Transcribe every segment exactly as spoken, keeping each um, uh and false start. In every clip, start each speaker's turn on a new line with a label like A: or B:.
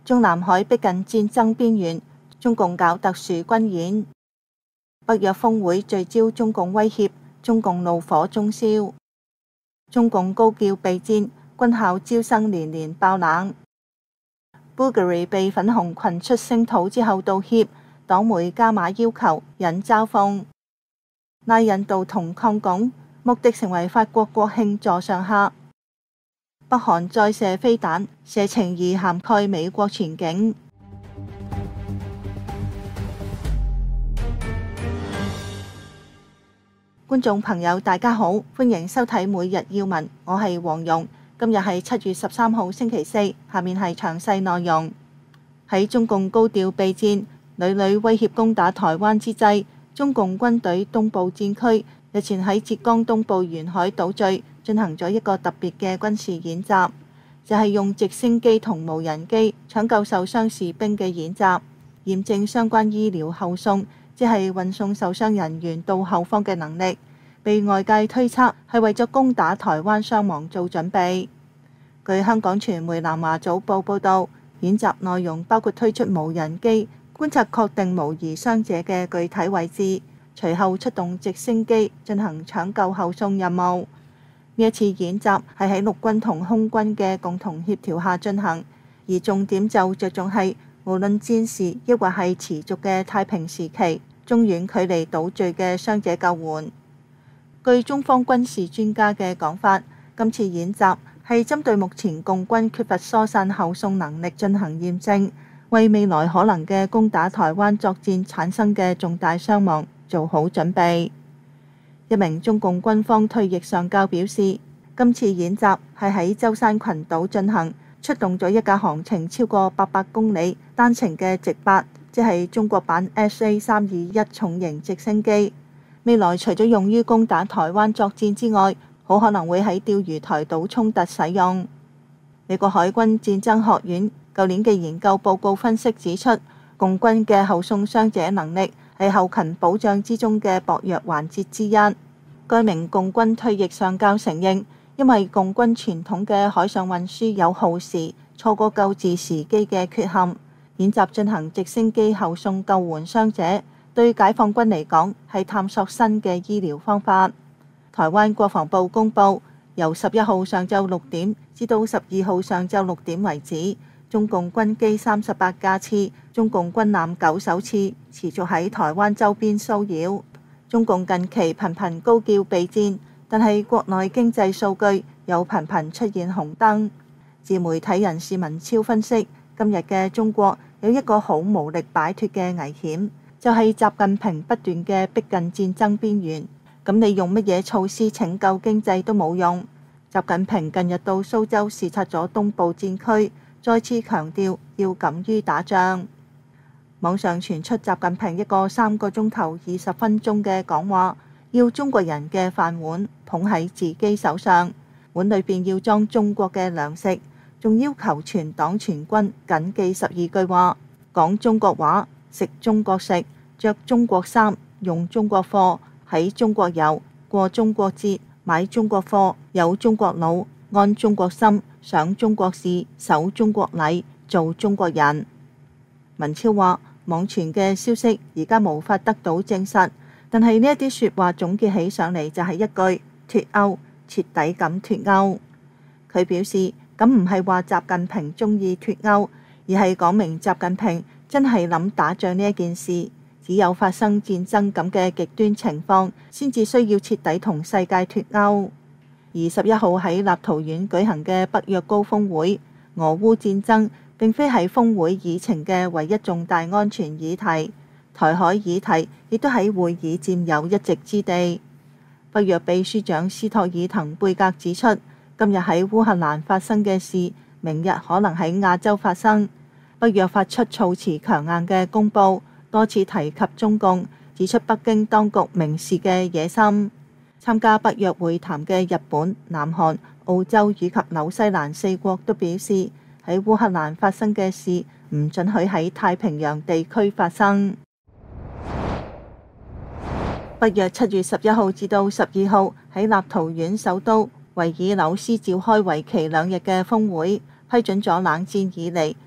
A: 中南海逼近戰爭邊緣，中共搞特殊軍演。北約峰會聚焦中共威脅，中共怒火中燒。中共高叫備戰，軍校招生年年爆冷。Bulgari 被粉紅群出聲討之後道歉，黨媒加碼要求引嘲諷。拉印度同抗共，目的成為法國國慶座上客。北韓再射飛彈，射程已涵蓋美國前景。觀眾朋友大家好，歡迎收睇每日要聞，我係黃蓉。今日係七月十三號星期四，下面係詳細內容。喺中共高調備戰、屢屢威脅攻打台灣之際，中共軍隊東部戰區日前喺浙江東部沿海島嶼進行咗一個特別嘅軍事演習，就係用直升機同無人機搶救受傷士兵嘅演習，驗證相關醫療後送，即係運送受傷人員到後方嘅能力，被外界推測係為咗攻打台灣傷亡做準備。據香港傳媒南華早報報導，演習內容包括推出無人機觀察確定模擬傷者嘅具體位置，隨後出動直升機進行搶救後送任務。呢一次演習係喺陸軍同空軍嘅共同協調下進行，而重點就着重係無論戰時抑或係持續嘅太平時期，中遠距離島嶼嘅傷者救援。據中方軍事專家嘅講法，今次演習係針對目前共軍缺乏疏散後送能力進行驗證，為未來可能嘅攻打台灣作戰產生嘅重大傷亡做好準備。一名中共軍方退役上校表示，今次演習係喺舟山群島進行，出動咗一架航程超過八百公里、單程嘅直八，即係中國版 S A 三二一重型直升機。未來除咗用於攻打台灣作戰之外，好可能會喺釣魚台島衝突使用。美國海軍戰爭學院舊年嘅研究報告分析指出，共軍嘅後送傷者能力係後勤保障之中嘅薄弱環節之一。該名共軍退役上校承認，因為共軍傳統嘅海上運輸有耗時、錯過救治時機嘅缺陷，演習進行直升機後送救援傷者，對解放軍嚟講係探索新嘅醫療方法。台灣國防部公佈，由十一號上晝六點至到十二號上晝六點為止，中共軍機三十八架次，中共軍艦九艘次，持續喺台灣周邊騷擾。中共近期頻頻高叫備戰，但係國內經濟數據又頻頻出現紅燈。自媒體人士文超分析，今日嘅中國有一個好無力擺脫嘅危險，就係習近平不斷嘅逼近戰爭邊緣。咁你用乜嘢措施拯救經濟都冇用。習近平近日到蘇州視察咗東部戰區，再次強調要敢於打仗。網上傳出習近平一個三個鐘頭二十分鐘嘅講話，要中國人嘅飯碗捧喺自己手上，碗裏邊要裝中國嘅糧食，仲要求全黨全軍謹記十二句話：講中國話，食中國食，着中國衫，用中國貨，喺中國遊，過中國節，買中國貨，有中國腦，安中國心，想中國事，守中國禮，做中國人。文超話，網傳嘅消息而家無法得到證實，但係呢一啲説話總結起上嚟就係一句脫歐，徹底咁脫歐。佢表示，咁唔係話習近平中意脫歐，而係講明習近平真係諗打仗呢一件事。只有發生戰爭咁嘅極端情況，先至需要徹底同世界脫歐。而十一號喺立陶宛舉行嘅北約高峰會，俄烏戰爭並非係峰會議程嘅唯一重大安全議題，台海議題亦都喺會議佔有一席之地。北約秘書長斯托爾滕貝格指出，今日喺烏克蘭發生嘅事，明日可能喺亞洲發生。北約發出措辭強硬嘅公報，多次提及中共，指出北京當局明示嘅野心。參加北約會談嘅日本、南韓、澳洲以及紐西蘭四國都表示，喺烏克蘭發生嘅事唔准許喺太平洋地區發生。北約七月十一號至到十二號喺立陶宛首都維爾紐斯召開為期兩日嘅峰會，批准咗冷戰以嚟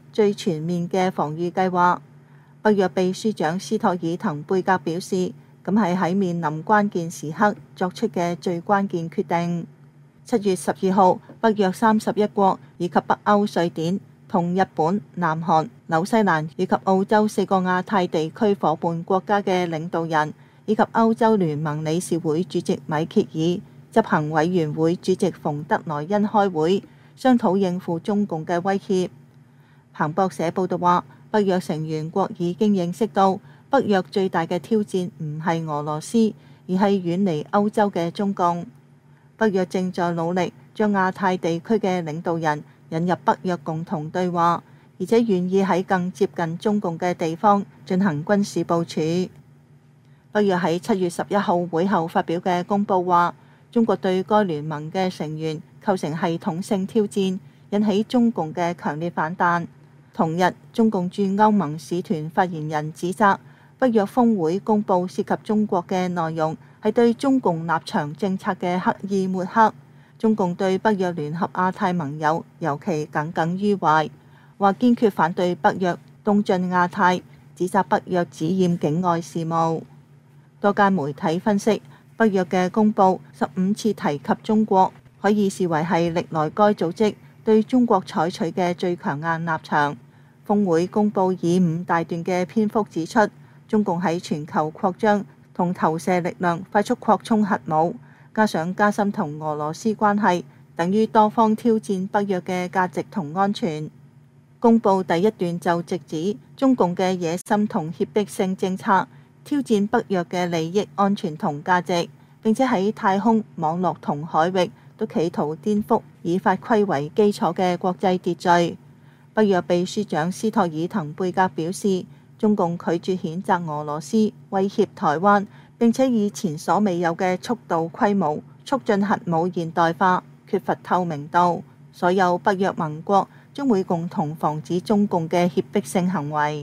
A: 最全面嘅防禦計劃。北約秘書長斯托爾滕貝格表示，咁係喺面臨關鍵時刻作出嘅最關鍵決定。七月十二號，北約三十一國以及北歐瑞典同日本、南韓、紐西蘭以及澳洲四個亞太地區夥伴國家嘅領導人，以及歐洲聯盟理事會主席米歇爾、執行委員會主席馮德萊恩開會，商討應付中共嘅威脅。彭博社報道話，北約成員國已經認識到，北約最大嘅挑戰唔係俄羅斯，而係遠離歐洲嘅中共。北約正在努力將亞太地區嘅領導人引入北約共同對話，而且願意喺更接近中共嘅地方進行軍事部署。北約喺七月十一號會後發表嘅公報話，中國對該聯盟嘅成員構成系統性挑戰，引起中共嘅強烈反彈。同日，中共駐歐盟使團發言人指責北約峰會公佈涉及中國嘅內容係對中共立場政策嘅刻意抹黑，中共對北約聯合亞太盟友尤其耿耿於懷，話堅決反對北約東進亞太，指責北約只厭境外事務。多間媒體分析，北約嘅公佈十五次提及中國，可以視為係歷來該組織對中國採取嘅最強硬立場。峰會公佈以五大段嘅篇幅指出，中共喺全球擴張同投射力量快速擴充核武，加上加深同俄羅斯關係，等於多方挑戰北約嘅價值同安全。公佈第一段就直指中共嘅野心同脅迫性政策挑戰北約嘅利益、安全同價值，並且喺太空、網絡同海域都企圖顛覆以法規為基礎嘅國際秩序。北約秘書長斯托爾滕貝格表示，中共拒絕譴責俄羅斯威脅台灣，並且以前所未有嘅速度規模促進核武現代化，缺乏透明度。所有北約盟國將會共同防止中共嘅脅迫性行為。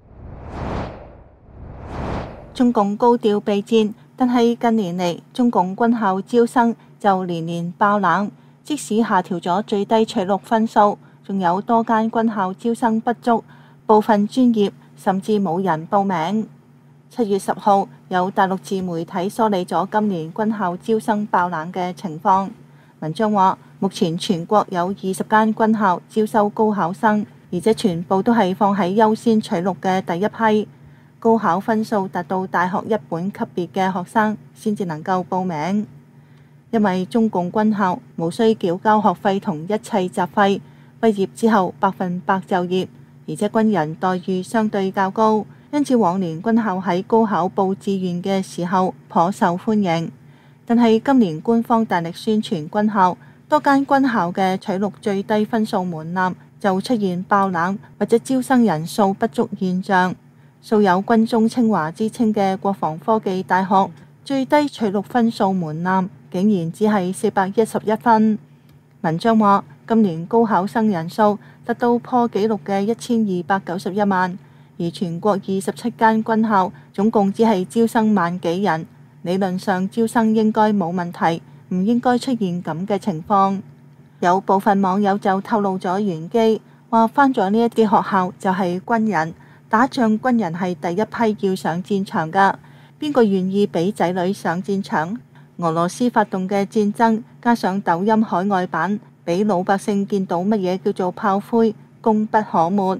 A: 中共高調備戰，但係近年嚟中共軍校招生就年年爆冷，即使下調咗最低取錄分數，仲有多間軍校招生不足，部分專業甚至冇人報名。七月十號，有大陸自媒體梳理咗今年軍校招生爆冷嘅情況。文章話，目前全國有二十間軍校招收高考生，而且全部都係放喺優先取錄嘅第一批。高考分數達到大學一本級別嘅學生先至能夠報名，因為中共軍校無需繳交學費同一切雜費，畢業之後百分百就業，而且軍人待遇相對較高，因此往年軍校喺高考報志願嘅時候頗受歡迎。但係今年官方大力宣傳軍校，多間軍校嘅取錄最低分數門檻就出現爆冷或者招生人數不足現象。素有軍中清華之稱嘅國防科技大學，最低取錄分數門檻竟然只係四百一十一分。文章話，今年高考生人數達到破紀錄嘅一千二百九十一萬，而全國二十七間軍校總共只係招生萬幾人，理論上招生應該冇問題，唔應該出現咁嘅情況。有部分網友就透露咗玄機，話返咗呢一啲學校就係軍人。打仗軍人係第一批要上戰場㗎，邊個願意俾仔女上戰場？俄羅斯發動嘅戰爭，加上抖音海外版，俾老百姓見到乜嘢叫做炮灰，功不可沒。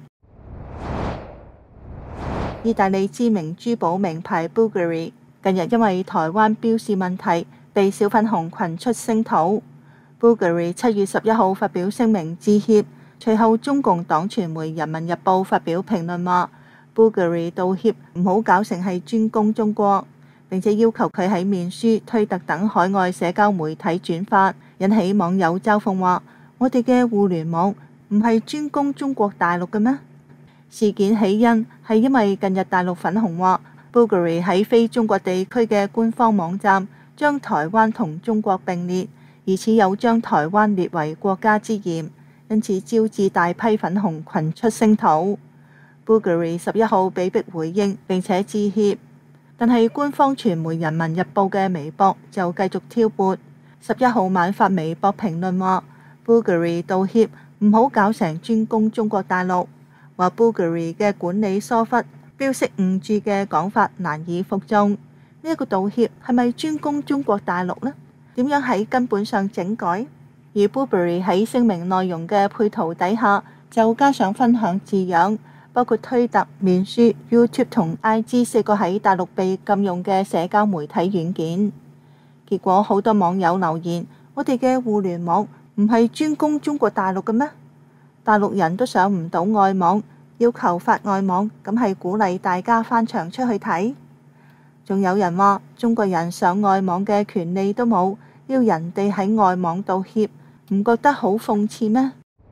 A: 意大利知名珠寶名牌 Bulgari 近日因為台灣標示問題，被小粉紅群出聲討。Bulgari 七月十一號發表聲明致歉，隨後中共黨傳媒《人民日報》發表評論話，Bulgari 道歉，唔好搞成係專攻中國，並且要求佢喺面書、推特等海外社交媒體轉發，引起網友嘲諷話：我哋嘅互聯網唔係專攻中國大陸嘅咩？事件起因係因為近日大陸粉紅話 Bulgari 喺非中國地區嘅官方網站將台灣同中國並列，疑似有將台灣列為國家之嫌，因此招致大批粉紅群出聲討。Bulgari 十一號被迫回應並且致歉，但係官方傳媒《人民日報》嘅微博就繼續挑撥。十一號晚發微博評論話：Bulgari 道歉，唔好搞成專攻中國大陸。 話 Bulgari 嘅管理疏忽、標識誤注嘅講法難以服眾。呢一個道歉係咪專攻中國大陸呢？點樣喺根本上整改？而 Bulgari 喺聲明內容嘅配圖底下就加上分享字樣，包括推特、面書、YouTube 同 I G 四個喺大陸被禁用嘅社交媒體軟件。結果好多網友留言：我哋嘅互聯網唔係專攻中國大陸嘅咩？大陸人都上唔到外網，要求發外網，咁係鼓勵大家翻牆出去睇？仲有人話中國人上外網嘅權利都冇，要人哋喺外網道歉，唔覺得好諷刺咩？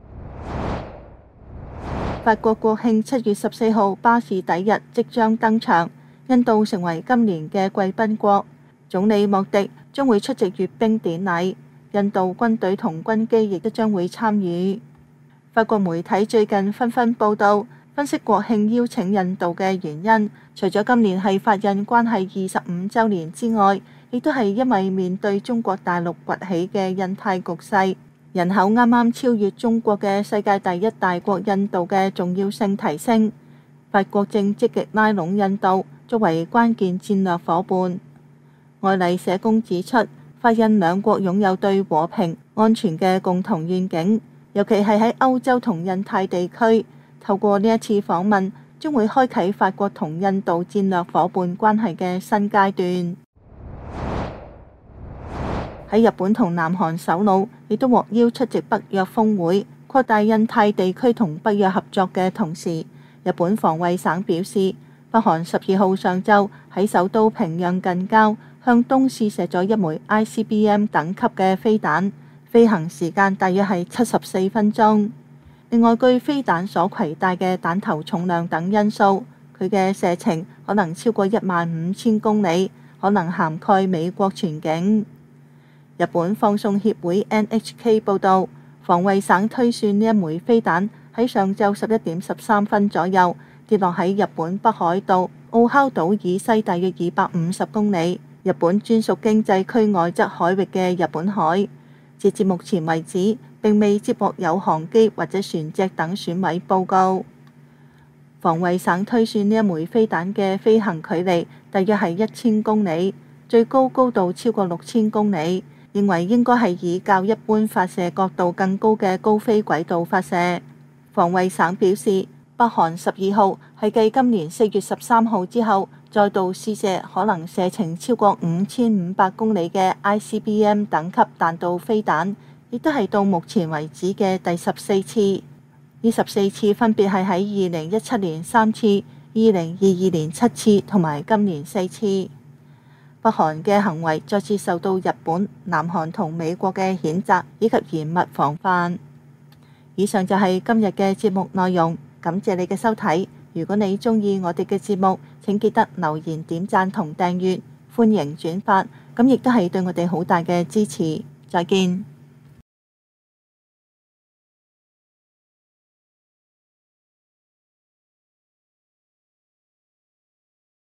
A: 法國國慶七月十四號巴士底日即將登場，印度成為今年嘅貴賓國，總理莫迪將會出席閱兵典禮，印度軍隊同軍機亦都將會參與。法國媒體最近紛紛報道，分析國慶邀請印度嘅原因，除咗今年係法印關係二十五週年之外，亦都係因為面對中國大陸崛起嘅印太局勢，人口啱啱超越中國嘅世界第一大國印度嘅重要性提升，法國正積極拉攏印度作為關鍵戰略夥伴。愛麗舍宮指出，法印兩國擁有對和平、安全嘅共同願景。尤其係喺歐洲同印太地區，透過呢一次訪問，將會開啟法國同印度戰略夥伴關係嘅新階段。喺日本同南韓首腦亦都獲邀出席北約峰會，擴大印太地區同北約合作嘅同時，日本防衛省表示，北韓十二號上晝喺首都平壤近郊向東試射咗一枚 I C B M 等級嘅飛彈。飛行時間大約係七十四分鐘。另外，據飛彈所攜帶嘅彈頭重量等因素，佢嘅射程可能超過一萬五千公里，可能涵蓋美國全境。日本放送協會 N H K 報導，防衛省推算呢一枚飛彈喺上晝十一點十三分左右跌落喺日本北海道奧尻島以西大約二百五十公里，日本專屬經濟區外側海域嘅日本海。截至目前為止，並未接獲有航機或者船隻等損毀報告。防衛省推算呢一枚飛彈嘅飛行距離大約係一千公里，最高高度超過六千公里，認為應該係以較一般發射角度更高嘅高飛軌道發射。防衛省表示，北韓十二號係繼今年四月十三號之後，再度試射可能射程超過五千五百公里嘅 I C B M 等級彈道飛彈，亦都係到目前為止嘅第十四次。呢十四次分別係喺二零一七年三次、二零二二年七次同埋今年四次。北韓嘅行為再次受到日本、南韓同美國嘅譴責以及嚴密防範。以上就係今日嘅節目內容，感謝你嘅收睇。如果你鍾意我哋嘅節目，請記得留言、點讚同訂閱，歡迎轉發，咁亦都係對我哋好大嘅支持。再見。